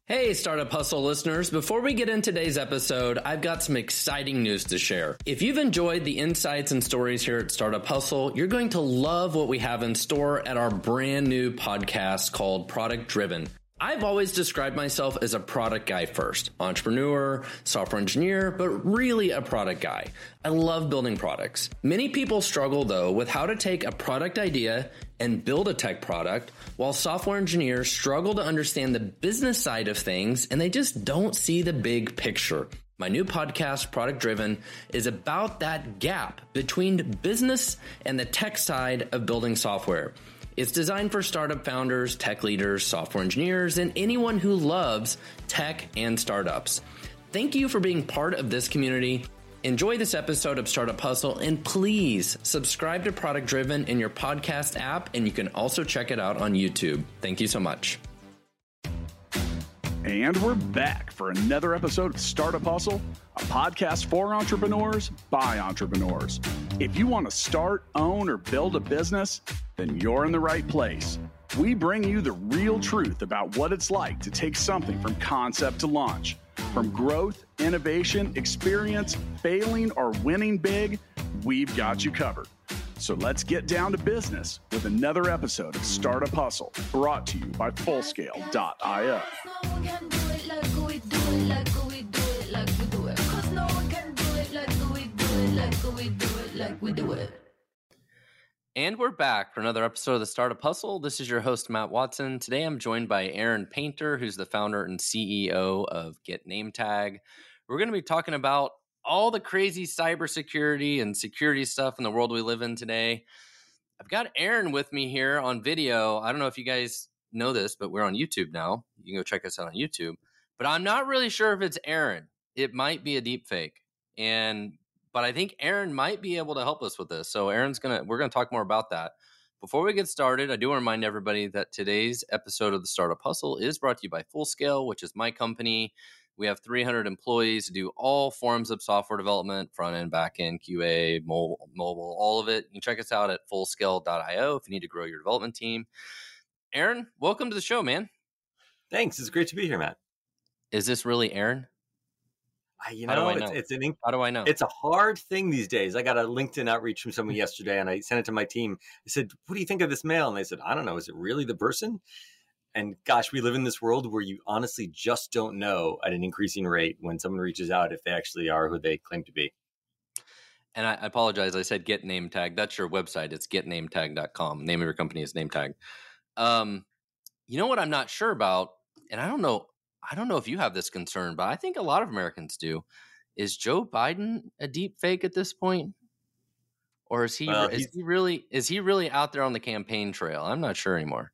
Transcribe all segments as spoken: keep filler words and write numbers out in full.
Hey, Startup Hustle listeners. Before we get into today's episode, I've got some exciting news to share. If you've enjoyed the insights and stories here at Startup Hustle, you're going to love what we have in store at our brand new podcast called Product Driven. I've always described myself as a product guy first, entrepreneur, software engineer, but really a product guy. I love building products. Many people struggle though with how to take a product idea and build a tech product, while software engineers struggle to understand the business side of things and they just don't see the big picture. My new podcast, Product Driven, is about that gap between business and the tech side of building software. It's designed for startup founders, tech leaders, software engineers, and anyone who loves tech and startups. Thank you for being part of this community. Enjoy this episode of Startup Hustle, and please subscribe to Product Driven in your podcast app, and you can also check it out on YouTube. Thank you so much. And we're back for another episode of Startup Hustle, a podcast for entrepreneurs by entrepreneurs. If you want to start, own, or build a business, then you're in the right place. We bring you the real truth about what it's like to take something from concept to launch. From growth, innovation, experience, failing, or winning big, we've got you covered. So let's get down to business with another episode of Startup Hustle, brought to you by Fullscale dot io. And we're back for another episode of the Startup Hustle. This is your host, Matt Watson. Today I'm joined by Aaron Painter, who's the founder and C E O of Get Name Tag. We're going to be talking about all the crazy cybersecurity and security stuff in the world we live in today. I've got Aaron with me here on video. I don't know if you guys know this, but we're on YouTube now. You can go check us out on YouTube. But I'm not really sure if it's Aaron. It might be a deep fake. And but I think Aaron might be able to help us with this. So Aaron's going to, we're going to talk more about that. Before we get started, I do want to remind everybody that today's episode of the Startup Hustle is brought to you by Fullscale, which is my company. We have three hundred employees who do all forms of software development, front end, back end, Q A, mobile, mobile, all of it. You can check us out at Fullscale dot io if you need to grow your development team. Aaron, welcome to the show, man. Thanks. It's great to be here, Matt. Is this really Aaron? Uh, you know, know? It's, it's an inc- How do I know? It's a hard thing these days. I got a LinkedIn outreach from someone yesterday, and I sent it to my team. I said, "What do you think of this mail?" And they said, "I don't know. Is it really the person?" And gosh, we live in this world where you honestly just don't know at an increasing rate when someone reaches out if they actually are who they claim to be. And I, I apologize. I said Get Name Tag. That's your website. It's get name tag dot com. Name of your company is Name Tag. Um, you know what I'm not sure about, and I don't know. I don't know if you have this concern, but I think a lot of Americans do. Is Joe Biden a deep fake at this point? Or is he Well, is he really is he really out there on the campaign trail? I'm not sure anymore.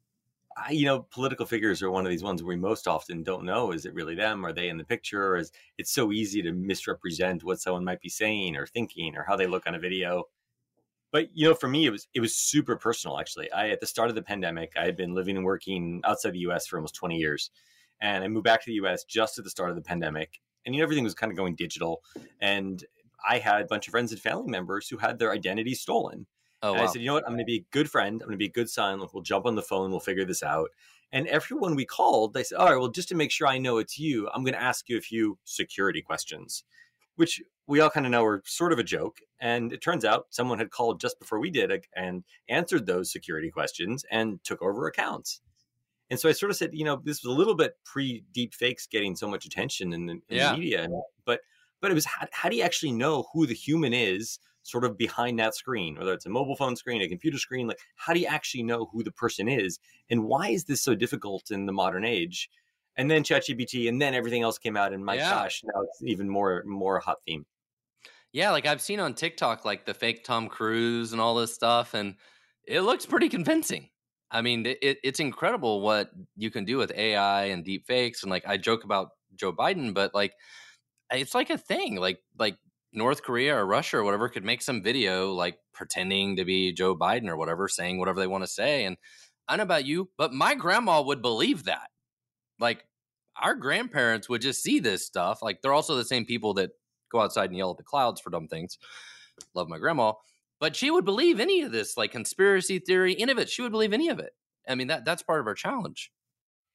I, you know, political figures are one of these ones we most often don't know. Is it really them? Are they in the picture? Or is it's so easy to misrepresent what someone might be saying or thinking or how they look on a video. But, you know, for me, it was it was super personal, actually. I at the start of the pandemic, I had been living and working outside the U S for almost twenty years. And I moved back to the U S just at the start of the pandemic. And, you know, everything was kind of going digital. And I had a bunch of friends and family members who had their identity stolen. Oh, and wow. I said, you know what? I'm going to be a good friend. I'm going to be a good son. We'll jump on the phone. We'll figure this out. And everyone we called, they said, all right, well, just to make sure I know it's you, I'm going to ask you a few security questions, which we all kind of know are sort of a joke. And it turns out someone had called just before we did and answered those security questions and took over accounts. And so I sort of said, you know, this was a little bit pre-deep fakes getting so much attention in the, in Yeah. the media. But but it was, how, how do you actually know who the human is sort of behind that screen, whether it's a mobile phone screen, a computer screen? Like, how do you actually know who the person is? And why is this so difficult in the modern age? And then ChatGPT, and then everything else came out. And my Yeah. gosh, now it's even more, more a hot theme. Yeah, like I've seen on TikTok, like the fake Tom Cruise and all this stuff, and it looks pretty convincing. I mean, it, it's incredible what you can do with A I and deep fakes. And like, I joke about Joe Biden, but like, it's like a thing. Like, like North Korea or Russia or whatever could make some video like pretending to be Joe Biden or whatever, saying whatever they want to say. And I don't know about you, but my grandma would believe that. Like, our grandparents would just see this stuff. Like, they're also the same people that go outside and yell at the clouds for dumb things. Love my grandma. But she would believe any of this, like conspiracy theory, any of it. She would believe any of it. I mean, that that's part of our challenge.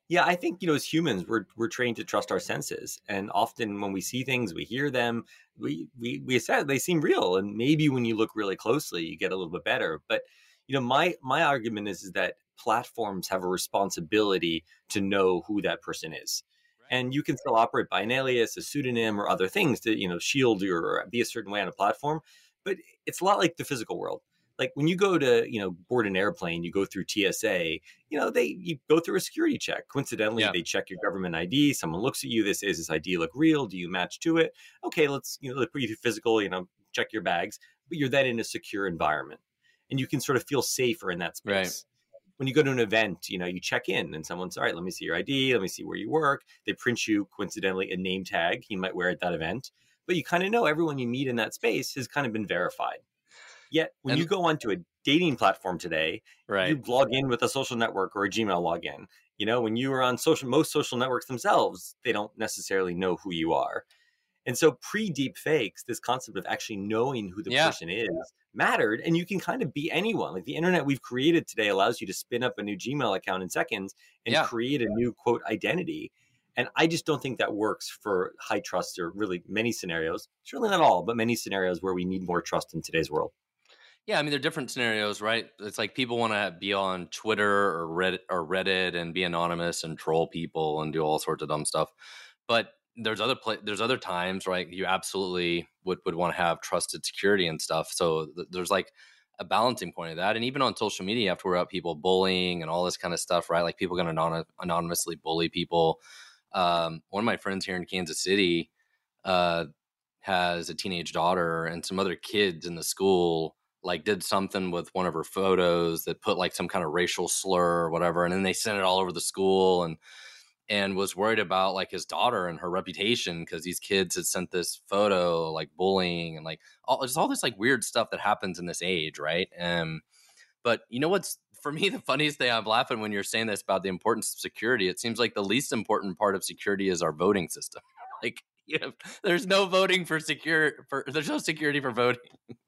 Yeah, I think, you know, as humans, we're we're trained to trust our senses, and often when we see things, we hear them, we we we said they seem real, and maybe when you look really closely, you get a little bit better. But you know, my my argument is, is that platforms have a responsibility to know who that person is, and you can still operate by an alias, a pseudonym, or other things to, you know, shield your or be a certain way on a platform. But it's a lot like the physical world. Like when you go to, you know, board an airplane, you go through T S A, you know, they you go through a security check. Coincidentally, Yeah. they check your government I D. Someone looks at you. This is this I D look real? Do you match to it? Okay, let's, you know, let's put you through physical, you know, check your bags. But you're then in a secure environment, and you can sort of feel safer in that space. Right. When you go to an event, you know, you check in and someone's, all right, let me see your I D. Let me see where you work. They print you, coincidentally, a name tag you might wear at that event. But you kind of know everyone you meet in that space has kind of been verified. Yet when And you go onto a dating platform today, right. you log in with a social network or a Gmail login. You know, when you are on social, most social networks themselves, they don't necessarily know who you are. And so pre-deep fakes, this concept of actually knowing who the Yeah. person is mattered, and you can kind of be anyone. Like the internet we've created today allows you to spin up a new Gmail account in seconds and Yeah. create a new quote identity. And I just don't think that works for high trust or really many scenarios. Certainly not all, but many scenarios where we need more trust in today's world. Yeah, I mean, there are different scenarios, right? It's like people want to be on Twitter or Reddit or Reddit and be anonymous and troll people and do all sorts of dumb stuff. But there's other pla- there's other times, right? You absolutely would, would want to have trusted security and stuff. So th- there's like a balancing point of that. And even on social media, you have to worry about people bullying and all this kind of stuff, right? Like people going to anon- anonymously bully people. Um, one of my friends here in Kansas City uh, has a teenage daughter, and some other kids in the school like did something with one of her photos that put like some kind of racial slur or whatever, and then they sent it all over the school, and and was worried about like his daughter and her reputation because these kids had sent this photo, like bullying and like all just all this like weird stuff that happens in this age, right? Um, but you know what's for me the funniest thing? I'm laughing when you're saying this about the importance of security. It seems like the least important part of security is our voting system. Like, you know, there's no voting for secure for there's no security for voting.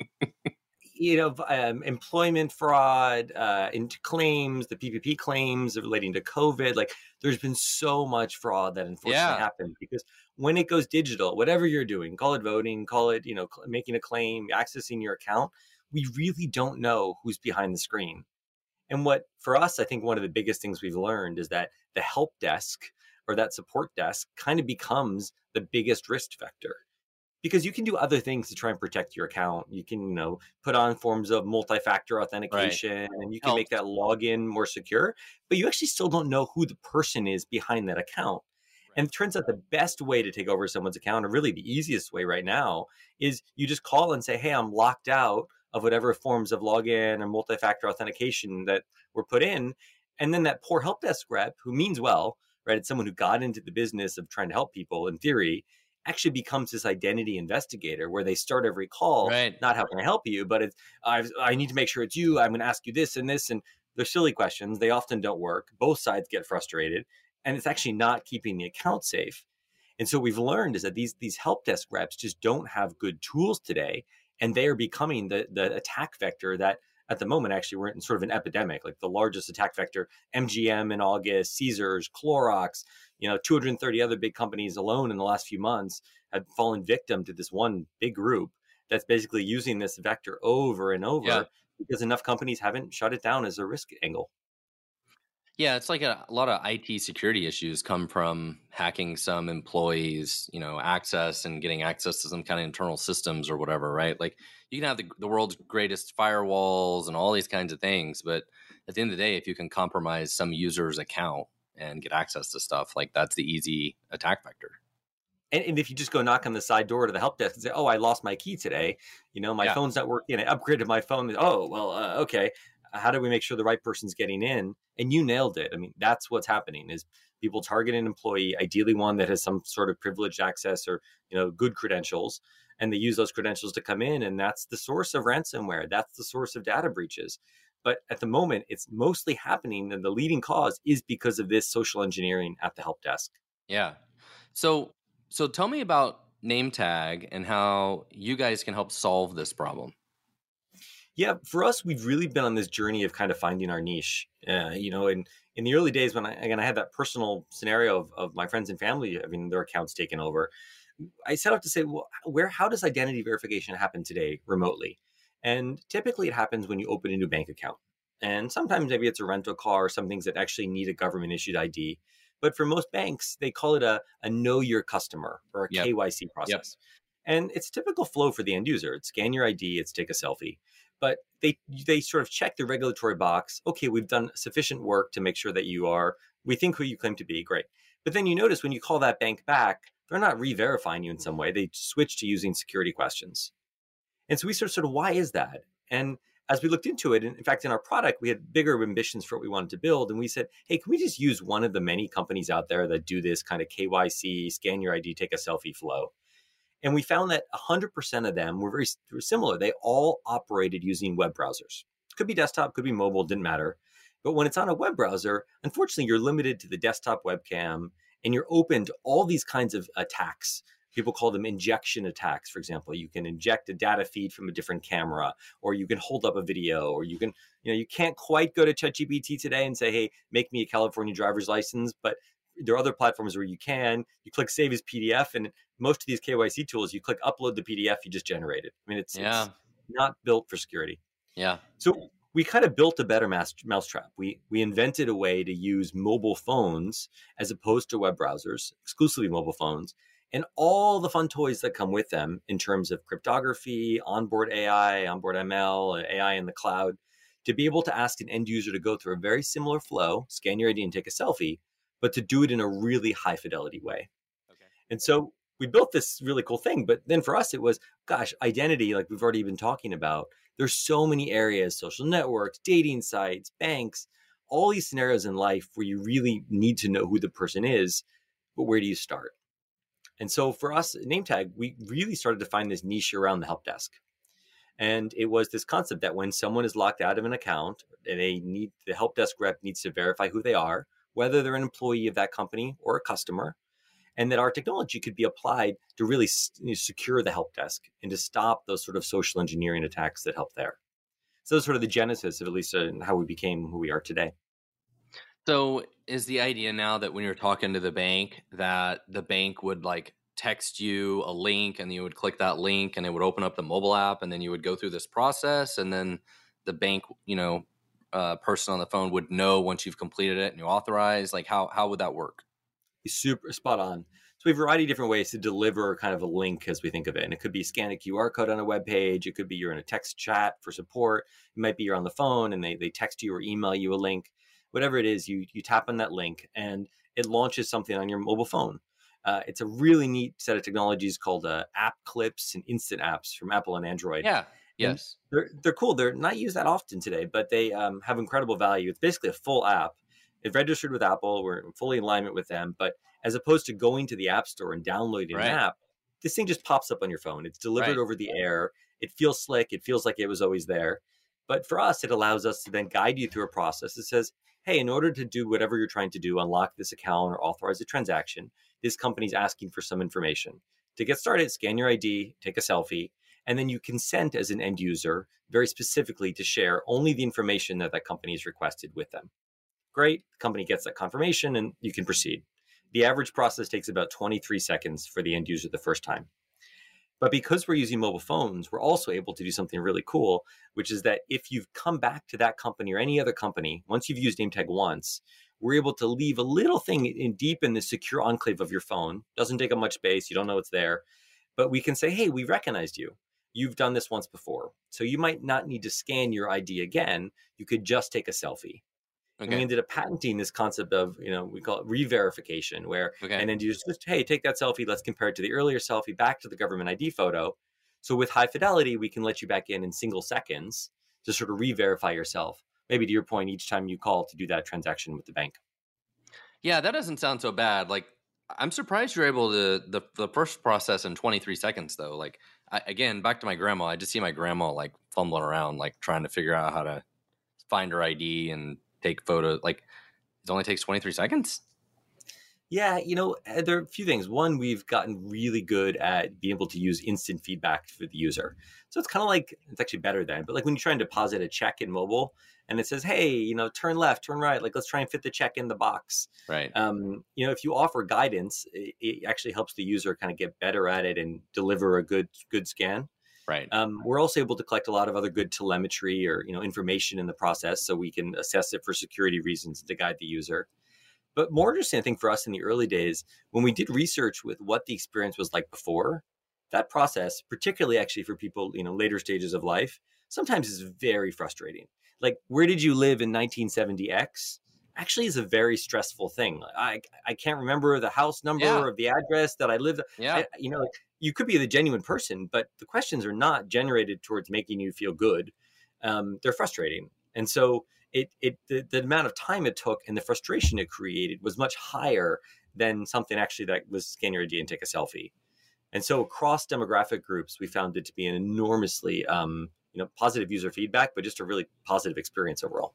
You know, um, employment fraud, uh, into claims, the P P P claims relating to COVID. Like, there's been so much fraud that unfortunately Yeah. happened because when it goes digital, whatever you're doing, call it voting, call it, you know, cl- making a claim, accessing your account, we really don't know who's behind the screen. And what, for us, I think one of the biggest things we've learned is that the help desk or that support desk kind of becomes the biggest risk vector. Because you can do other things to try and protect your account. You can, you know, put on forms of multi-factor authentication, right, and you can Helps. make that login more secure, but you actually still don't know who the person is behind that account. Right. And it turns out the best way to take over someone's account, or really the easiest way right now, is you just call and say, hey, I'm locked out of whatever forms of login or multi-factor authentication that were put in. And then that poor help desk rep, who means well, right? It's someone who got into the business of trying to help people in theory, actually becomes this identity investigator where they start every call, right, not how can I help you, but it's, I've, I need to make sure it's you. I'm going to ask you this and this. And they're silly questions. They often don't work. Both sides get frustrated, and it's actually not keeping the account safe. And so what we've learned is that these, these help desk reps just don't have good tools today. And they are becoming the, the attack vector that at the moment, actually, we're in sort of an epidemic, like the largest attack vector, M G M in August, Caesars, Clorox, you know, two hundred thirty other big companies alone in the last few months have fallen victim to this one big group that's basically using this vector over and over, yeah, because enough companies haven't shut it down as a risk angle. Yeah, it's like a, a lot of I T security issues come from hacking some employees, you know, access and getting access to some kind of internal systems or whatever, right? Like you can have the, the world's greatest firewalls and all these kinds of things, but at the end of the day, if you can compromise some user's account and get access to stuff, like that's the easy attack vector. And, and if you just go knock on the side door to the help desk and say, oh, I lost my key today, you know, my yeah. phone's not working, I upgraded my phone. Oh, well, uh, okay. How do we make sure the right person's getting in? And you nailed it. I mean, that's what's happening is people target an employee, ideally one that has some sort of privileged access or, you know, good credentials, and they use those credentials to come in. And that's the source of ransomware. That's the source of data breaches. But at the moment, it's mostly happening, and the leading cause is because of this social engineering at the help desk. Yeah. So, so tell me about NameTag and how you guys can help solve this problem. Yeah, for us, we've really been on this journey of kind of finding our niche. Uh, you know, in in the early days when I again I had that personal scenario of, of my friends and family having their accounts taken over, I set out to say, well, where how does identity verification happen today remotely? And typically, it happens when you open a new bank account, and sometimes maybe it's a rental car or some things that actually need a government issued I D. But for most banks, they call it a, a know your customer or a Yep. K Y C Yep. process. And it's typical flow for the end user. It's scan your I D, it's take a selfie. But they they sort of check the regulatory box. Okay, we've done sufficient work to make sure that you are, we think who you claim to be. Great. But then you notice when you call that bank back, they're not re-verifying you in some way. They switch to using security questions. And so we sort of sort of, why is that? And as we looked into it, and in fact, in our product, we had bigger ambitions for what we wanted to build. And we said, hey, can we just use one of the many companies out there that do this kind of K Y C, scan your I D, take a selfie flow? And we found that one hundred percent of them were very were similar. They all operated using web browsers. Could be desktop, could be mobile, didn't matter. But when it's on a web browser, unfortunately, you're limited to the desktop webcam and you're open to all these kinds of attacks. People call them injection attacks, for example. You can inject a data feed from a different camera, or you can hold up a video, or you can, you know, you can't quite go to ChatGPT today and say, hey, make me a California driver's license, but there are other platforms where you can. You click save as P D F, and most of these K Y C tools, you click upload the P D F you just generated. I mean, it's, Yeah. it's not built for security. Yeah. So we kind of built a better mouse, mousetrap. We we invented a way to use mobile phones as opposed to web browsers, exclusively mobile phones, and all the fun toys that come with them in terms of cryptography, onboard A I, onboard M L, A I in the cloud, to be able to ask an end user to go through a very similar flow, scan your I D and take a selfie, but to do it in a really high fidelity way. Okay. And so we built this really cool thing. But then for us, it was, gosh, identity, like we've already been talking about. There's so many areas, social networks, dating sites, banks, all these scenarios in life where you really need to know who the person is, but where do you start? And so for us at NameTag, we really started to find this niche around the help desk. And it was this concept that when someone is locked out of an account, and they need, the help desk rep needs to verify who they are, whether they're an employee of that company or a customer, and that our technology could be applied to really secure the help desk and to stop those sort of social engineering attacks that help there. So that's sort of the genesis of at least uh, how we became who we are today. So is the idea now that when you're talking to the bank, that the bank would like text you a link and you would click that link and it would open up the mobile app and then you would go through this process and then the bank, you know, uh, person on the phone would know once you've completed it and you authorize? Like how, how would that work? Super spot on. So we have a variety of different ways to deliver kind of a link as we think of it. And it could be scan a Q R code on a web page. It could be you're in a text chat for support. It might be you're on the phone and they, they text you or email you a link. Whatever it is, you you tap on that link and it launches something on your mobile phone. Uh, it's a really neat set of technologies called uh, app clips and instant apps from Apple and Android. Yeah. Yes. And they're they're cool. They're not used that often today, but they um, have incredible value. It's basically a full app. It's registered with Apple. We're in fully in alignment with them. But as opposed to going to the App Store and downloading Right. an app, this thing just pops up on your phone. It's delivered Right. over the air. It feels slick. It feels like it was always there. But for us, it allows us to then guide you through a process that says, hey, in order to do whatever you're trying to do, unlock this account or authorize a transaction, this company's asking for some information. To get started, scan your I D, take a selfie, and then you consent as an end user very specifically to share only the information that that company has requested with them. Great, the company gets that confirmation and you can proceed. The average process takes about twenty-three seconds for the end user the first time. But because we're using mobile phones, we're also able to do something really cool, which is that if you've come back to that company or any other company, once you've used NameTag once, we're able to leave a little thing in deep in the secure enclave of your phone. Doesn't take up much space. You don't know it's there. But we can say, hey, we recognized you. You've done this once before. So you might not need to scan your I D again. You could just take a selfie. And we Okay. ended up patenting this concept of, you know, we call it re-verification, where Okay. and then you just, hey, take that selfie. Let's compare it to the earlier selfie back to the government I D photo. So with high fidelity, we can let you back in in single seconds to sort of re-verify yourself. Maybe to your point, each time you call to do that transaction with the bank. Yeah, that doesn't sound so bad. Like, I'm surprised you're able to the the first process in twenty-three seconds though. Like, I, again, back to my grandma. I just see my grandma like fumbling around, like trying to figure out how to find her I D and take photos. Like, it only takes twenty-three seconds. Yeah, you know, uh, there are a few things. One, we've gotten really good at being able to use instant feedback for the user. So it's kind of like, it's actually better than, but like when you're trying to deposit a check in mobile and it says, hey, you know, turn left, turn right, like let's try and fit the check in the box. Right. Um, you know, if you offer guidance, it, it actually helps the user kind of get better at it and deliver a good, good scan. Right. Um, we're also able to collect a lot of other good telemetry or, you know, information in the process so we can assess it for security reasons to guide the user. But more interesting, I think, for us in the early days, when we did research with what the experience was like before, that process, particularly actually for people, you know, later stages of life, sometimes is very frustrating. Like, where did you live in nineteen seventy X? Actually is a very stressful thing. I I can't remember the house number Yeah. or the address that I lived. Yeah. I, you know, you could be the genuine person, but the questions are not generated towards making you feel good. Um, they're frustrating. And so it it the, the amount of time it took and the frustration it created was much higher than something actually that was scan your I D and take a selfie. And so across demographic groups, we found it to be an enormously um, you know, positive user feedback, but just a really positive experience overall.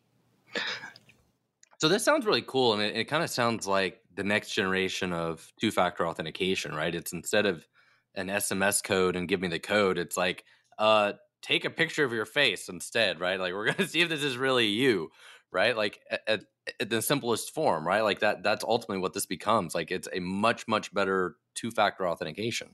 So this sounds really cool, and it, it kind of sounds like the next generation of two-factor authentication, right? It's instead of an S M S code and give me the code, it's like, uh, take a picture of your face instead, right? Like, we're going to see if this is really you, right? Like at, at, at the simplest form, right? Like that, that's ultimately what this becomes. Like, it's a much, much better two-factor authentication.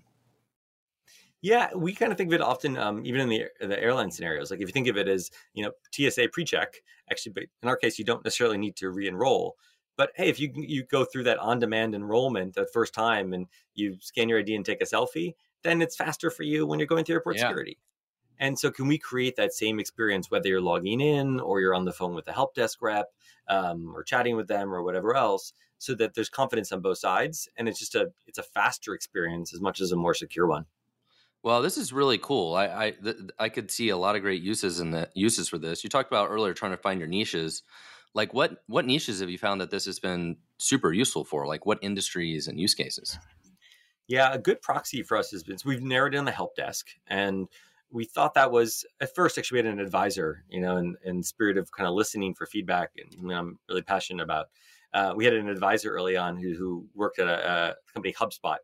Yeah, we kind of think of it often, um, even in the the airline scenarios. Like if you think of it as, you know, T S A pre-check, actually, but in our case, you don't necessarily need to re-enroll. But hey, if you you go through that on-demand enrollment the first time and you scan your I D and take a selfie, then it's faster for you when you're going through airport Yeah. security. And so can we create that same experience, whether you're logging in or you're on the phone with the help desk rep um, or chatting with them or whatever else, so that there's confidence on both sides. And it's just a, it's a faster experience as much as a more secure one. Well, this is really cool. I I, th- I could see a lot of great uses in the uses for this. You talked about earlier trying to find your niches. Like what what niches have you found that this has been super useful for? Like what industries and use cases? Yeah, a good proxy for us has been, so we've narrowed down the help desk, and we thought that was at first actually we had an advisor, you know, in, in spirit of kind of listening for feedback, and you know, I'm really passionate about. Uh, we had an advisor early on who who worked at a, a company, HubSpot,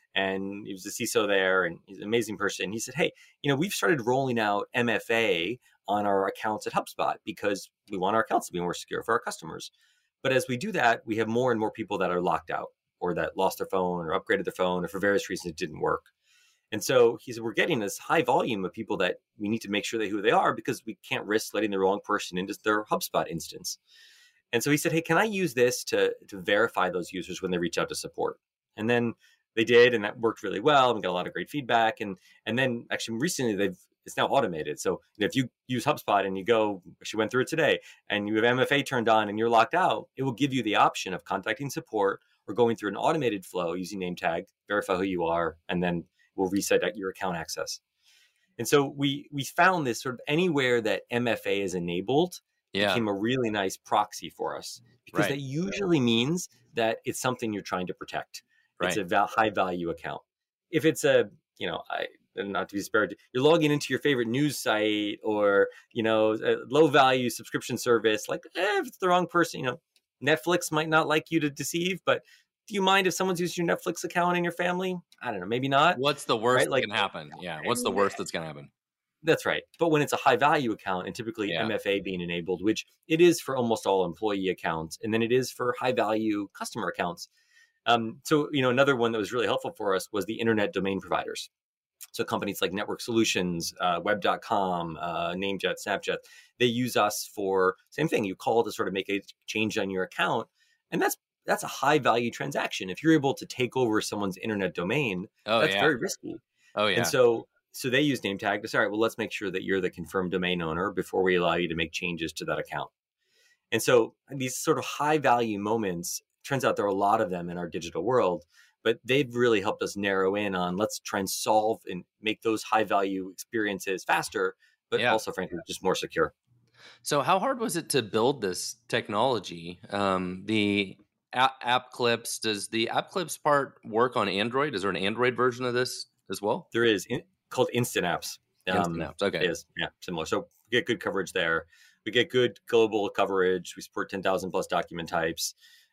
and he was the C I S O there, and he's an amazing person. He said, "Hey, you know, we've started rolling out M F A on our accounts at HubSpot because we want our accounts to be more secure for our customers. But as we do that, we have more and more people that are locked out, or that lost their phone, or upgraded their phone, or for various reasons it didn't work." And so he said, we're getting this high volume of people that we need to make sure they who they are because we can't risk letting the wrong person into their HubSpot instance. And so he said, hey, can I use this to, to verify those users when they reach out to support? And then they did, and that worked really well. And we got a lot of great feedback. And and then actually recently they've it's now automated. So you know, if you use HubSpot and you go, actually went through it today, and you have M F A turned on and you're locked out, it will give you the option of contacting support or going through an automated flow using name tag, verify who you are, and then we'll reset your account access. And so we we found this sort of anywhere that M F A is enabled Yeah. became a really nice proxy for us, because Right. that usually means that it's something you're trying to protect. It's Right. a val- high value account. If it's a, you know, I not to be disparaging, you're logging into your favorite news site or, you know, a low value subscription service, like eh, if it's the wrong person, you know, Netflix might not like you to deceive, but do you mind if someone's using your Netflix account in your family? I don't know, maybe not. What's the worst Right, that like- can happen? Yeah. What's the worst that's going to happen? That's right. But when it's a high value account, and typically Yeah. M F A being enabled, which it is for almost all employee accounts, and then it is for high value customer accounts. Um, so, you know, another one that was really helpful for us was the internet domain providers. So companies like Network Solutions, uh, web dot com, uh, Namejet, Snapchat, they use us for same thing. You call to sort of make a change on your account. And that's that's a high value transaction. If you're able to take over someone's internet domain, Oh, that's yeah. very risky. Oh, yeah. And so so they use name tag to say, all right, well, let's make sure that you're the confirmed domain owner before we allow you to make changes to that account. And so these sort of high value moments, turns out there are a lot of them in our digital world, but they've really helped us narrow in on let's try and solve and make those high value experiences faster, but Yeah. also frankly, just more secure. So how hard was it to build this technology? Um, the app, app clips, does the app clips part work on Android? Is there an Android version of this as well? There is in, called Instant Apps. Instant Apps, okay. It is, yeah, similar. So we get good coverage there. We get good global coverage. We support ten thousand plus document types.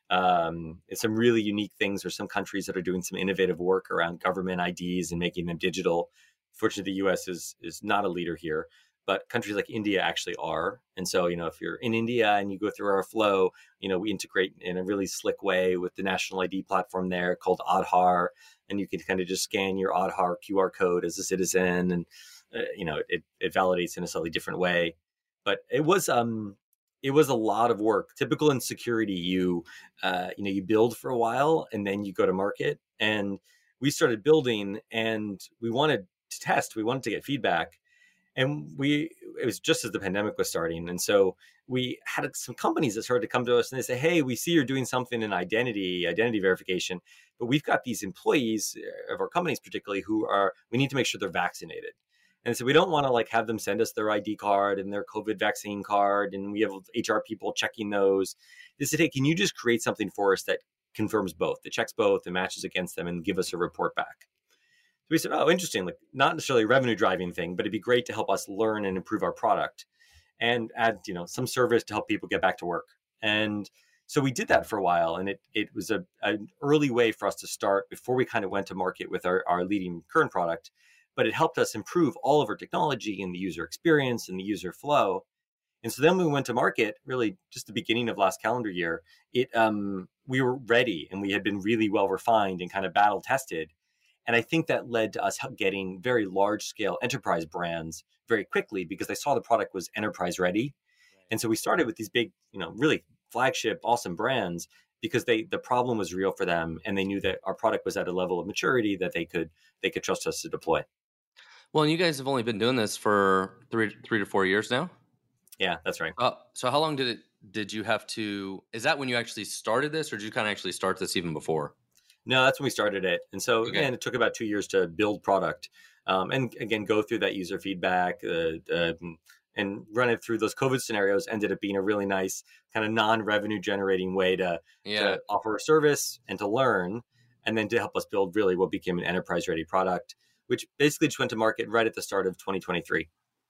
Um, it's some really unique things. There's some countries that are doing some innovative work around government I Ds and making them digital. Fortunately, the U S is is not a leader here, but countries like India actually are. And so, you know, if you're in India and you go through our flow, you know, we integrate in a really slick way with the national I D platform there called Aadhaar, and you can kind of just scan your Aadhaar Q R code as a citizen, and uh, you know, it it validates in a slightly different way. But it was um it was a lot of work. Typical in security, you uh, you know, you build for a while and then you go to market. And we started building, and we wanted to test. We wanted to get feedback, and we it was just as the pandemic was starting, and so we had some companies that started to come to us and they say, "Hey, we see you're doing something in identity, identity verification, but we've got these employees of our companies, particularly, who are we need to make sure they're vaccinated." And so we don't want to like have them send us their I D card and their COVID vaccine card, and we have H R people checking those. They said, "Hey, can you just create something for us that confirms both, that checks both and matches against them, and give us a report back?" So we said, "Oh, interesting. Like not necessarily a revenue driving thing, but it'd be great to help us learn and improve our product and add, you know, some service to help people get back to work." And so we did that for a while, and it it was a an early way for us to start before we kind of went to market with our, our leading current product. But it helped us improve all of our technology and the user experience and the user flow. And so then we went to market, really just the beginning of last calendar year. It um, we were ready, and we had been really well refined and kind of battle tested. And I think that led to us getting very large scale enterprise brands very quickly because they saw the product was enterprise ready. And so we started with these big, you know, really flagship, awesome brands because they the problem was real for them, and they knew that our product was at a level of maturity that they could they could trust us to deploy. Well, and you guys have only been doing this for three three to four years now. Yeah, that's right. Uh, so how long did it did you have to? Is that when you actually started this, or did you kind of actually start this even before? No, that's when we started it. And so Okay. again, it took about two years to build product, um, and again go through that user feedback uh, uh, and run it through those COVID scenarios. Ended up being a really nice kind of non-revenue generating way to, Yeah. to offer a service and to learn, and then to help us build really what became an enterprise ready product, which basically just went to market right at the start of twenty twenty-three.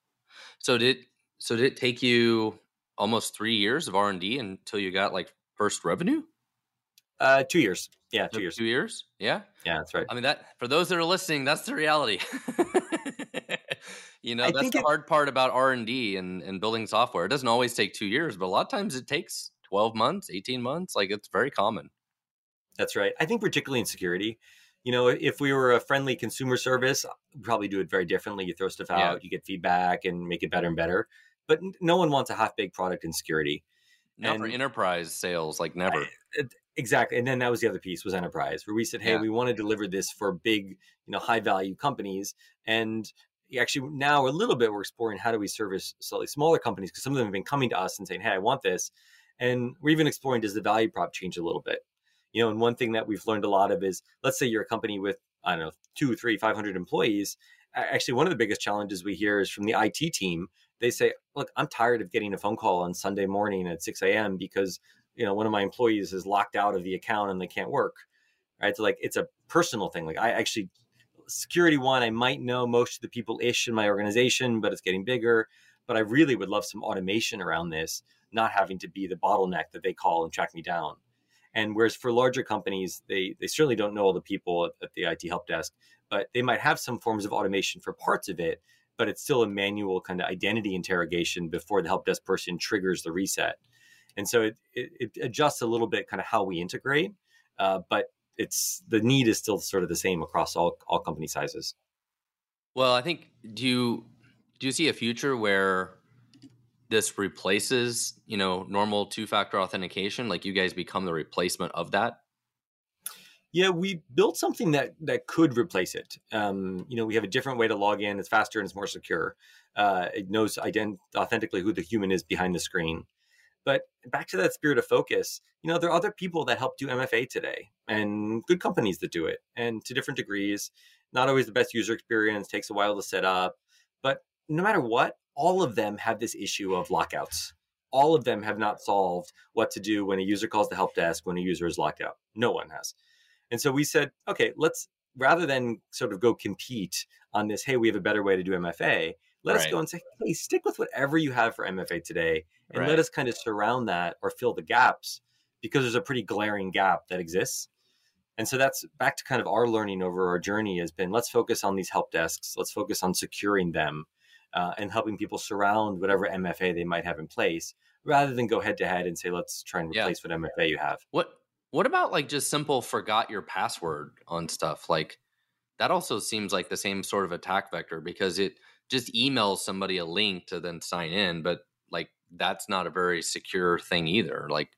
So did so did it take you almost three years of R and D until you got like first revenue? Uh, two years. Yeah, two years. Two years? Yeah. Yeah, that's right. I mean, that for those that are listening, that's the reality. You know, I that's think the it- hard part about R and D and, and building software. It doesn't always take two years, but a lot of times it takes twelve months, eighteen months. Like it's very common. That's right. I think particularly in security, you know, if we were a friendly consumer service, we'd probably do it very differently. You throw stuff out, Yeah. you get feedback and make it better and better. But n- no one wants a half-baked product in security. Not for And- enterprise sales, like never. It- Exactly. And then that was the other piece was enterprise, where we said, hey, Yeah. we want to deliver this for big, you know, high value companies. And actually now a little bit, we're exploring how do we service slightly smaller companies, because some of them have been coming to us and saying, hey, I want this. And we're even exploring, does the value prop change a little bit? You know, and one thing that we've learned a lot of is, let's say you're a company with, I don't know, two, three, five hundred employees. A- Actually, one of the biggest challenges we hear is from the I T team. They say, look, I'm tired of getting a phone call on Sunday morning at six a.m. because, you know, one of my employees is locked out of the account and they can't work. Right. So like, it's a personal thing. Like I actually, security one, I might know most of the people ish in my organization, but it's getting bigger. But I really would love some automation around this, not having to be the bottleneck that they call and track me down. And whereas for larger companies, they they certainly don't know all the people at, at the I T help desk, but they might have some forms of automation for parts of it, but it's still a manual kind of identity interrogation before the help desk person triggers the reset. And so it, it, it adjusts a little bit kind of how we integrate, uh, but it's the need is still sort of the same across all, all company sizes. Well, I think do you do you see a future where this replaces, you know, normal two-factor authentication? Like you guys become the replacement of that? Yeah, we built something that that could replace it. Um, you know, we have a different way to log in. It's faster and it's more secure. Uh, it knows ident- authentically who the human is behind the screen. But back to that spirit of focus, you know, there are other people that help do M F A today, and good companies that do it, and to different degrees. Not always the best user experience, takes a while to set up. But no matter what, all of them have this issue of lockouts. All of them have not solved what to do when a user calls the help desk when a user is locked out. No one has. And so we said, okay, let's, rather than sort of go compete on this, hey, we have a better way to do M F A, let us Right. go and say, hey, stick with whatever you have for M F A today, and Right. let us kind of surround that or fill the gaps because there's a pretty glaring gap that exists. And so that's back to kind of our learning over our journey has been, let's focus on these help desks. Let's focus on securing them uh, and helping people surround whatever M F A they might have in place, rather than go head to head and say, let's try and replace yeah. what M F A you have. What, what about like just simple forgot your password on stuff? Like that also seems like the same sort of attack vector, because it just emails somebody a link to then sign in, but like that's not a very secure thing either. Like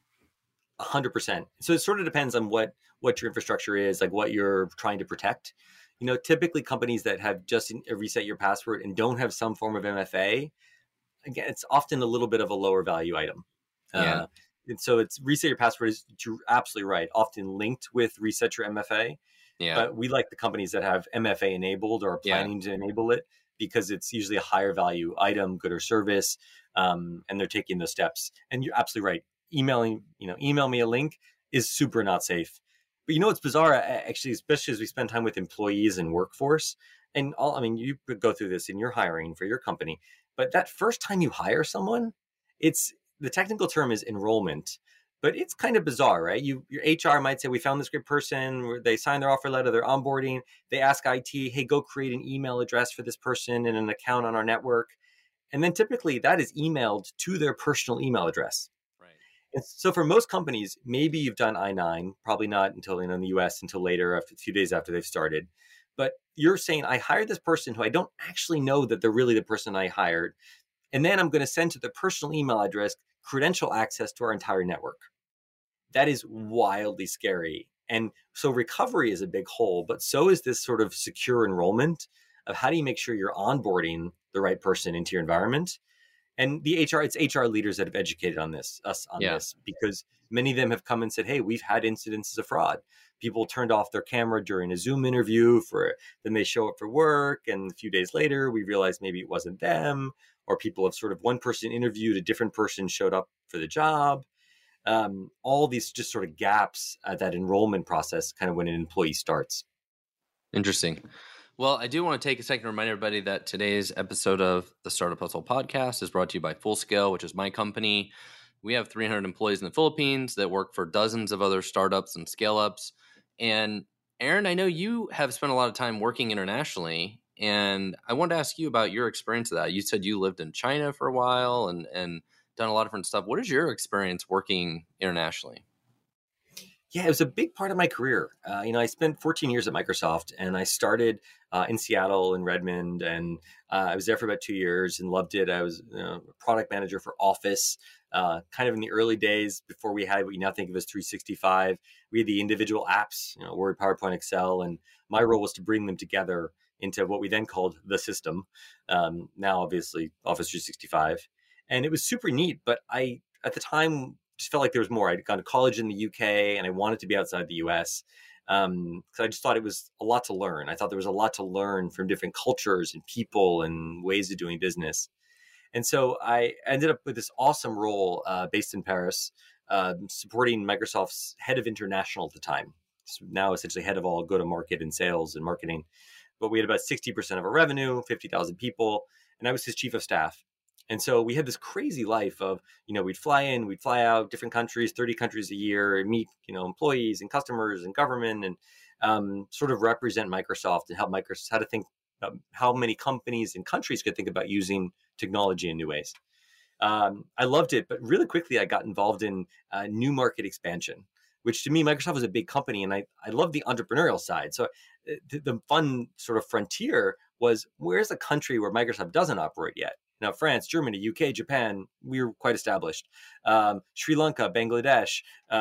A hundred percent. So it sort of depends on what, what your infrastructure is, like what you're trying to protect. You know, typically companies that have just reset your password and don't have some form of M F A, again, it's often a little bit of a lower value item. Yeah. Uh, and so it's reset your password is, you're absolutely right, often linked with reset your M F A. Yeah. But we like the companies that have M F A enabled or are planning yeah. to enable it, because it's usually a higher value item, good or service, um, and they're taking those steps. And you're absolutely right. Emailing, you know, email me a link is super not safe. But you know what's bizarre, actually, especially as we spend time with employees and workforce, and all, I mean, you could go through this in your hiring for your company, but that first time you hire someone, it's, the technical term is enrollment, but it's kind of bizarre, right? You, your H R might say, we found this great person, they sign their offer letter, they're onboarding, they ask I T, hey, go create an email address for this person and an account on our network. And then typically that is emailed to their personal email address. And so for most companies, maybe you've done I nine, probably not until, you know, in the U S until later, after a few days after they've started. But you're saying, I hired this person who I don't actually know that they're really the person I hired. And then I'm going to send to the personal email address credential access to our entire network. That is wildly scary. And so recovery is a big hole, but so is this sort of secure enrollment of how do you make sure you're onboarding the right person into your environment. And the H R, it's H R leaders that have educated on this, us on yeah. this, because many of them have come and said, hey, we've had incidences of fraud. People turned off their camera during a Zoom interview, for then they show up for work. And a few days later, we realized maybe it wasn't them, or people have sort of one person interviewed, a different person showed up for the job. Um, all these just sort of gaps at that enrollment process, kind of when an employee starts. Interesting. Well, I do want to take a second to remind everybody that today's episode of the Startup Hustle podcast is brought to you by Fullscale, which is my company. We have three hundred employees in the Philippines that work for dozens of other startups and scale-ups. And Aaron, I know you have spent a lot of time working internationally, and I wanted to ask you about your experience of that. You said you lived in China for a while and, and done a lot of different stuff. What is your experience working internationally? Yeah, it was a big part of my career. Uh, you know, I spent fourteen years at Microsoft, and I started uh, in Seattle and Redmond, and uh, I was there for about two years and loved it. I was you know, a product manager for Office, uh, kind of in the early days before we had what you now think of as three sixty-five. We had the individual apps, you know, Word, PowerPoint, Excel, and my role was to bring them together into what we then called the system. Um, now, obviously, Office three sixty-five, and it was super neat. But I, at the time, just felt like there was more. I'd gone to college in the U K and I wanted to be outside the U S um, because I just thought it was a lot to learn. I thought there was a lot to learn from different cultures and people and ways of doing business. And so I ended up with this awesome role uh, based in Paris, uh, supporting Microsoft's head of international at the time. So now essentially head of all go-to-market and sales and marketing. But we had about sixty percent of our revenue, fifty thousand people, and I was his chief of staff. And so we had this crazy life of, you know, we'd fly in, we'd fly out, different countries, thirty countries a year, and meet, you know, employees and customers and government, and um, sort of represent Microsoft and help Microsoft how to think about how many companies and countries could think about using technology in new ways. Um, I loved it, but really quickly I got involved in uh, new market expansion, which to me, Microsoft was a big company, and I, I love the entrepreneurial side. So the, the fun sort of frontier was, where's a country where Microsoft doesn't operate yet? Now, France, Germany, U K, Japan, we were quite established. Um, Sri Lanka, Bangladesh,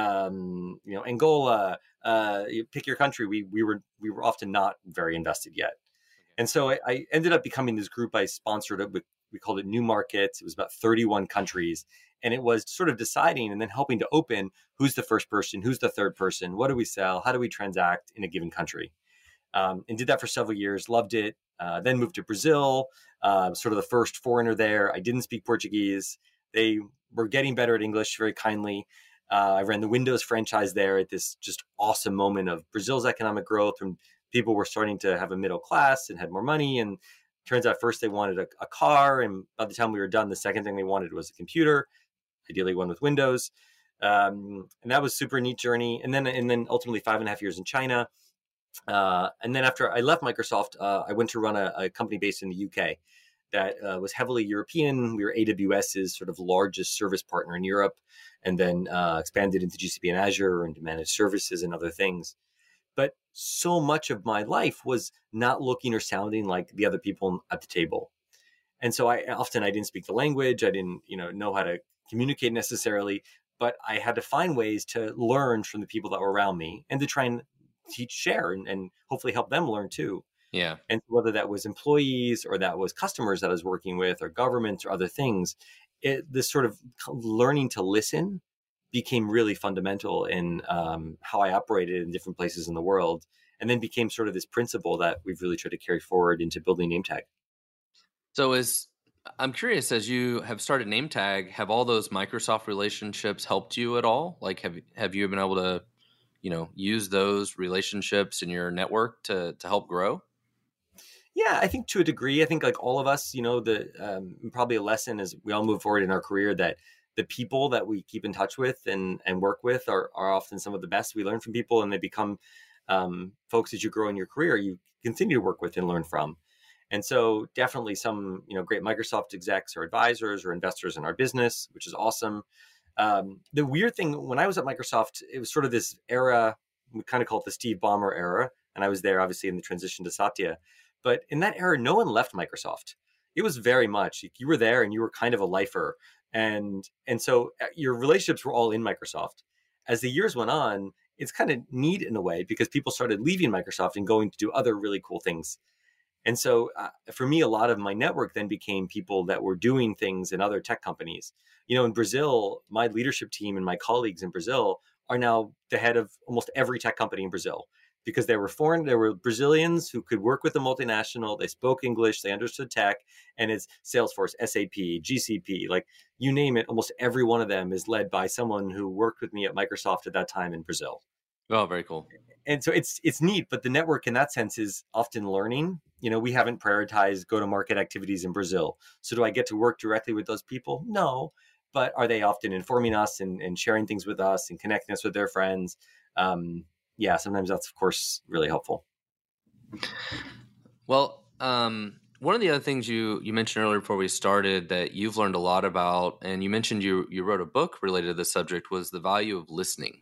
um, you know, Angola, uh, you pick your country. We we were we were often not very invested yet. And so I, I ended up becoming this group. I sponsored it. We called it New Markets. It was about thirty-one countries. And it was sort of deciding and then helping to open who's the first person, who's the third person, what do we sell, how do we transact in a given country. Um, and did that for several years, loved it. Uh, then moved to Brazil, uh, sort of the first foreigner there. I didn't speak Portuguese. They were getting better at English very kindly. Uh, I ran the Windows franchise there at this just awesome moment of Brazil's economic growth, when people were starting to have a middle class and had more money. And turns out first they wanted a, a car. And by the time we were done, the second thing they wanted was a computer, ideally one with Windows. Um, and that was a super neat journey. And then, and then ultimately five and a half years in China. Uh, and then after I left Microsoft, uh, I went to run a, a company based in the U K that uh, was heavily European. We were AWS's sort of largest service partner in Europe, and then uh, expanded into G C P and Azure and managed services and other things. But so much of my life was not looking or sounding like the other people at the table. And so I often, I didn't speak the language. I didn't, you know, know how to communicate necessarily, but I had to find ways to learn from the people that were around me and to try and teach, share, and, and hopefully help them learn too. Yeah. And whether that was employees or that was customers that I was working with or governments or other things, it, this sort of learning to listen became really fundamental in um, how I operated in different places in the world, and then became sort of this principle that we've really tried to carry forward into building NameTag. So as I'm curious, as you have started NameTag, have all those Microsoft relationships helped you at all? Like, have have you been able to, you know, use those relationships in your network to to help grow? Yeah, I think to a degree, I think like all of us, you know, the um, probably a lesson as we all move forward in our career that the people that we keep in touch with and and work with are are often some of the best. We learn from people, and they become um, folks as you grow in your career, you continue to work with and learn from. And so definitely some, you know, great Microsoft execs or advisors or investors in our business, which is awesome. Um, the weird thing, when I was at Microsoft, it was sort of this era, we kind of call it the Steve Ballmer era. And I was there obviously in the transition to Satya. But in that era, no one left Microsoft. It was very much, you were there and you were kind of a lifer. And, and so your relationships were all in Microsoft. As the years went on, it's kind of neat in a way because people started leaving Microsoft and going to do other really cool things. And so uh, for me, a lot of my network then became people that were doing things in other tech companies. You know, in Brazil, my leadership team and my colleagues in Brazil are now the head of almost every tech company in Brazil because they were foreign. They were Brazilians who could work with a multinational. They spoke English. They understood tech. And it's Salesforce, S A P, G C P, like you name it. Almost every one of them is led by someone who worked with me at Microsoft at that time in Brazil. Oh, very cool. And so it's it's neat, but the network in that sense is often learning. You know, we haven't prioritized go-to-market activities in Brazil. So do I get to work directly with those people? No. But are they often informing us and, and sharing things with us and connecting us with their friends? Um, yeah, sometimes that's, of course, really helpful. Well, um, one of the other things you, you mentioned earlier before we started that you've learned a lot about, and you mentioned you, you wrote a book related to this subject, was the value of listening.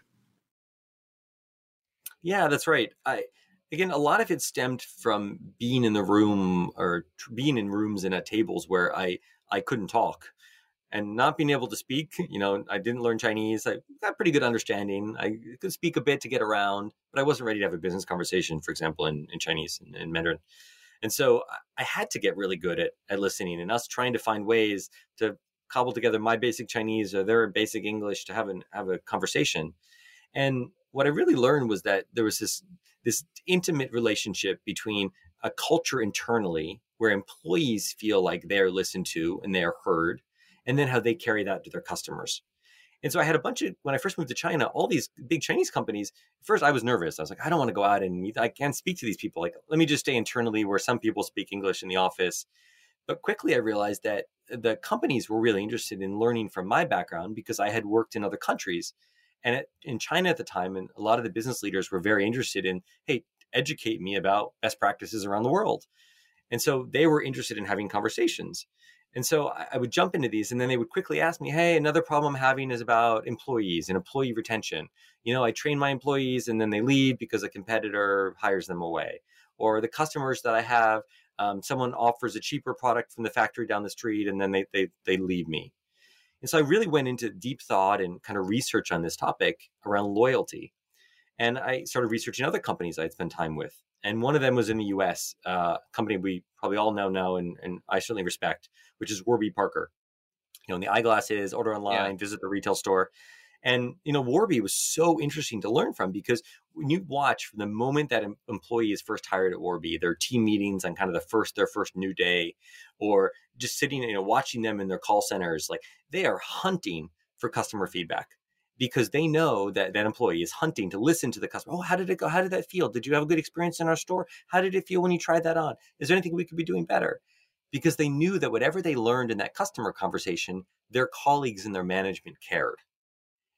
Yeah, that's right. I again, a lot of it stemmed from being in the room or being in rooms and at tables where I I couldn't talk and not being able to speak. You know, I didn't learn Chinese. I got pretty good understanding. I could speak a bit to get around, but I wasn't ready to have a business conversation, for example, in, in Chinese and, and Mandarin. And so I had to get really good at, at listening, and us trying to find ways to cobble together my basic Chinese or their basic English to have an have a conversation. And what I really learned was that there was this this intimate relationship between a culture internally where employees feel like they're listened to and they're heard, and then how they carry that to their customers. And so I had a bunch of, when I first moved to China, all these big Chinese companies, first I was nervous. I was like, I don't want to go out and meet, I can't speak to these people. Like, let me just stay internally where some people speak English in the office. But quickly I realized that the companies were really interested in learning from my background because I had worked in other countries. And it, in China at the time, and a lot of the business leaders were very interested in, hey, educate me about best practices around the world. And so they were interested in having conversations. And so I, I would jump into these, and then they would quickly ask me, hey, another problem I'm having is about employees and employee retention. You know, I train my employees and then they leave because a competitor hires them away. Or the customers that I have, um, someone offers a cheaper product from the factory down the street, and then they they they leave me. And so I really went into deep thought and kind of research on this topic around loyalty. And I started researching other companies I'd spent time with. And one of them was in the U S, uh, a company we probably all know now and, and I certainly respect, which is Warby Parker. You know, in the eyeglasses, order online, yeah. Visit the retail store. And, you know, Warby was so interesting to learn from because when you watch from the moment that an employee is first hired at Warby, their team meetings on kind of the first, their first new day, or just sitting, you know, watching them in their call centers, like they are hunting for customer feedback because they know that that employee is hunting to listen to the customer. Oh, how did it go? How did that feel? Did you have a good experience in our store? How did it feel when you tried that on? Is there anything we could be doing better? Because they knew that whatever they learned in that customer conversation, their colleagues and their management cared.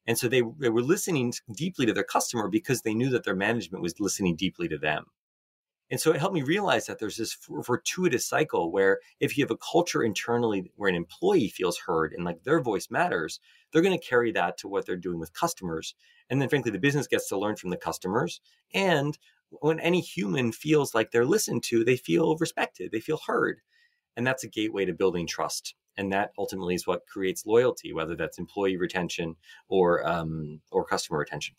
And so they, they were listening deeply to their customer because they knew that their management was listening deeply to them. And so it helped me realize that there's this fortuitous cycle where if you have a culture internally where an employee feels heard and like their voice matters, they're going to carry that to what they're doing with customers. And then frankly, the business gets to learn from the customers. And when any human feels like they're listened to, they feel respected, they feel heard. And that's a gateway to building trust. And that ultimately is what creates loyalty, whether that's employee retention or um, or customer retention.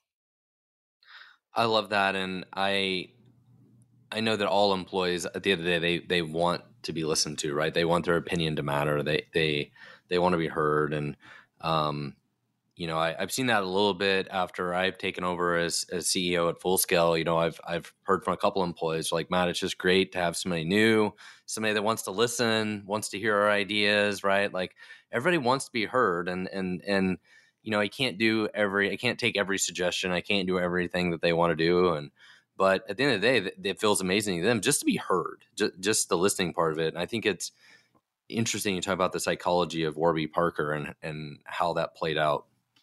I love that. And I I know that all employees at the end of the day, they they want to be listened to, right? They want their opinion to matter. They they they want to be heard. And um, you know, I, I've seen that a little bit after I've taken over as, as C E O at Fullscale. You know, I've I've heard from a couple of employees like, Matt, it's just great to have somebody new, somebody that wants to listen, wants to hear our ideas, right? Like everybody wants to be heard, and and and you know, I can't do every, I can't take every suggestion, I can't do everything that they want to do, and but at the end of the day, it feels amazing to them just to be heard, just, just the listening part of it. And I think it's interesting you talk about the psychology of Warby Parker and and how that played out.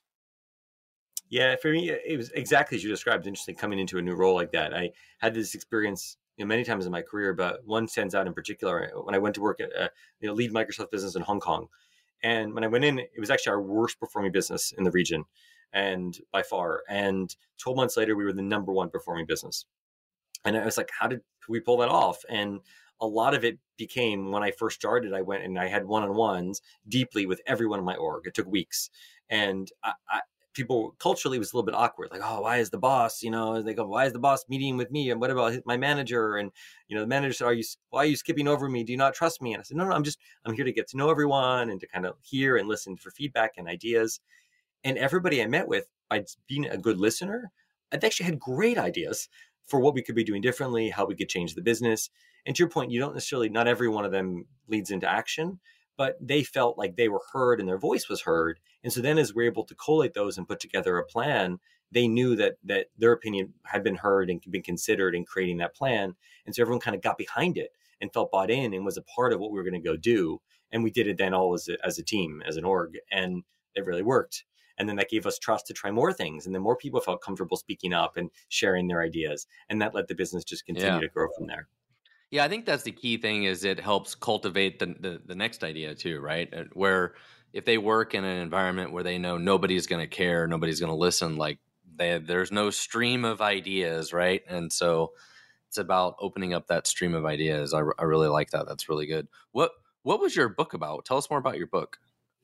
Yeah, for me, it was exactly as you described. Interesting coming into a new role like that. I had this experience, you know, many times in my career, but one stands out in particular when I went to work at a you know, lead Microsoft business in Hong Kong. And when I went in, it was actually our worst performing business in the region, and by far. And twelve months later, we were the number one performing business. And I was like, how did we pull that off? And a lot of it became, when I first started, I went and I had one-on-ones deeply with everyone in my org. It took weeks. And I, I people culturally, it was a little bit awkward. Like, oh, why is the boss, you know, they go, why is the boss meeting with me? And what about my manager? And, you know, the manager said, are you, why are you skipping over me? Do you not trust me? And I said, no, no, I'm just, I'm here to get to know everyone and to kind of hear and listen for feedback and ideas. And everybody I met with, by being a good listener, I actually had great ideas for what we could be doing differently, how we could change the business. And to your point, you don't necessarily, not every one of them leads into action, but they felt like they were heard and their voice was heard. And so then as we're able to collate those and put together a plan, they knew that that their opinion had been heard and been considered in creating that plan. And so everyone kind of got behind it and felt bought in and was a part of what we were going to go do. And we did it then all as a, as a team, as an org, and it really worked. And then that gave us trust to try more things. And then more people felt comfortable speaking up and sharing their ideas. And that let the business just continue yeah. to grow from there. Yeah, I think that's the key thing, is it helps cultivate the, the, the next idea too, right? Where if they work in an environment where they know nobody's going to care, nobody's going to listen, like they, there's no stream of ideas, right? And so it's about opening up that stream of ideas. I, I really like that. That's really good. What What was your book about? Tell us more about your book.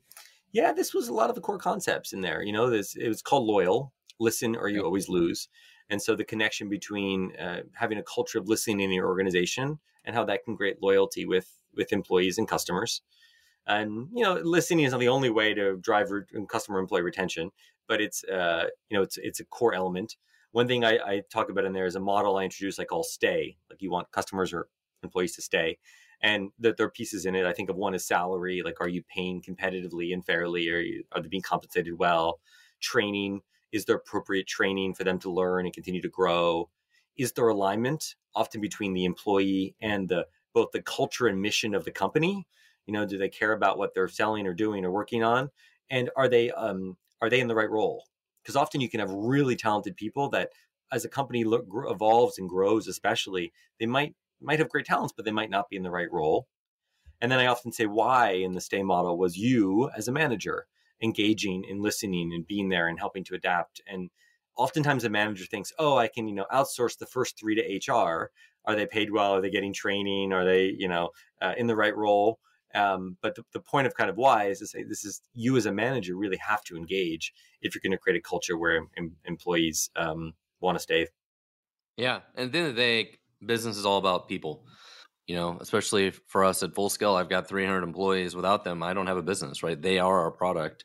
Yeah, this was a lot of the core concepts in there. You know, this it was called Loyal, Listen or You Always Lose. And so the connection between uh, having a culture of listening in your organization and how that can create loyalty with, with employees and customers. And, you know, listening is not the only way to drive re- customer employee retention, but it's, uh, you know, it's it's a core element. One thing I, I talk about in there is a model I introduced I call STAY. Like you want customers or employees to stay. And that there are pieces in it. I think of one is salary. Like, are you paying competitively and fairly? Are, you, are they being compensated well? Training. Is there appropriate training for them to learn and continue to grow? Is there alignment often between the employee and the both the culture and mission of the company? You know, do they care about what they're selling or doing or working on? And are they um, are they in the right role? Because often you can have really talented people that, as a company look, evolves and grows, especially, they might might have great talents, but they might not be in the right role. And then I often say, why in the STAY model was you as a manager engaging and listening and being there and helping to adapt? And oftentimes a manager thinks, oh, I can, you know, outsource the first three to H R. Are they paid well? Are they getting training? Are they, you know, uh, in the right role? Um, but the, the point of kind of why is to say, this is you as a manager really have to engage if you're going to create a culture where em- employees um, want to stay. Yeah. And at the end of the day, business is all about people. You know, especially for us at Fullscale, I've got three hundred employees. Without them, I don't have a business, right? They are our product.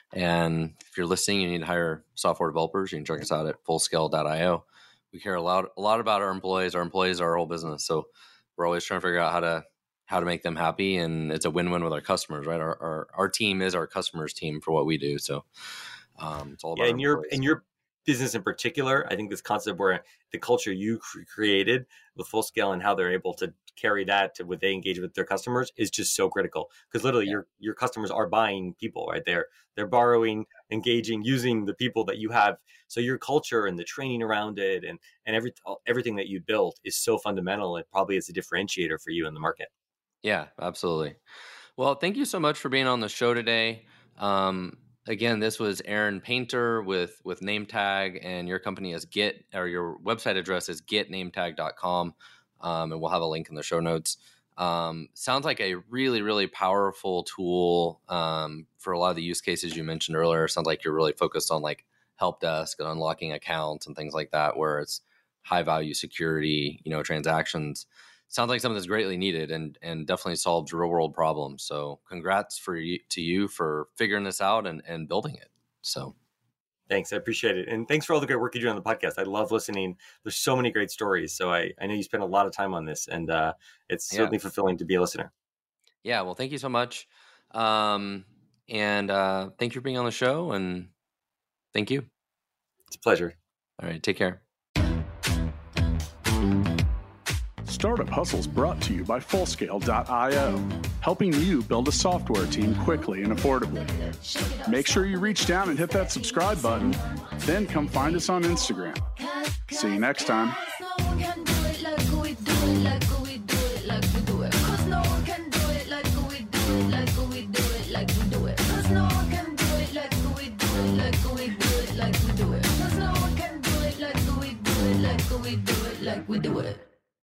And if you're listening, you need to hire software developers. You can check us out at fullscale dot io. We care a lot, a lot about our employees. Our employees are our whole business. So we're always trying to figure out how to how to make them happy. And it's a win-win with our customers, right? Our our, our team is our customers' team for what we do. So um, it's all about yeah, and you're and you're business in particular, I think this concept where the culture you cr- created with Full Scale and how they're able to carry that to what they engage with their customers is just so critical. Because literally yeah. your your customers are buying people, right? They're they're borrowing, engaging, using the people that you have. So your culture and the training around it and and every everything that you built is so fundamental. It probably is a differentiator for you in the market. Yeah, absolutely. Well, thank you so much for being on the show today. Um, Again, this was Aaron Painter with with NameTag, and your company is Get, or your website address is get nametag dot com, um, and we'll have a link in the show notes. Um, sounds like a really, really powerful tool um, for a lot of the use cases you mentioned earlier. Sounds like you're really focused on like help desk and unlocking accounts and things like that, where it's high value security, you know, transactions. Sounds like something that's greatly needed and and definitely solves real world problems. So congrats for you, to you for figuring this out and, and building it. So thanks. I appreciate it. And thanks for all the great work you do on the podcast. I love listening. There's so many great stories. So I, I know you spend a lot of time on this, and uh, it's certainly yeah. fulfilling to be a listener. Yeah. Well, thank you so much. Um, and uh, thank you for being on the show, and thank you. It's a pleasure. All right. Take care. Startup Hustles brought to you by Fullscale dot io, helping you build a software team quickly and affordably. Make sure you reach down and hit that subscribe button, then come find us on Instagram. See you next time. We do it.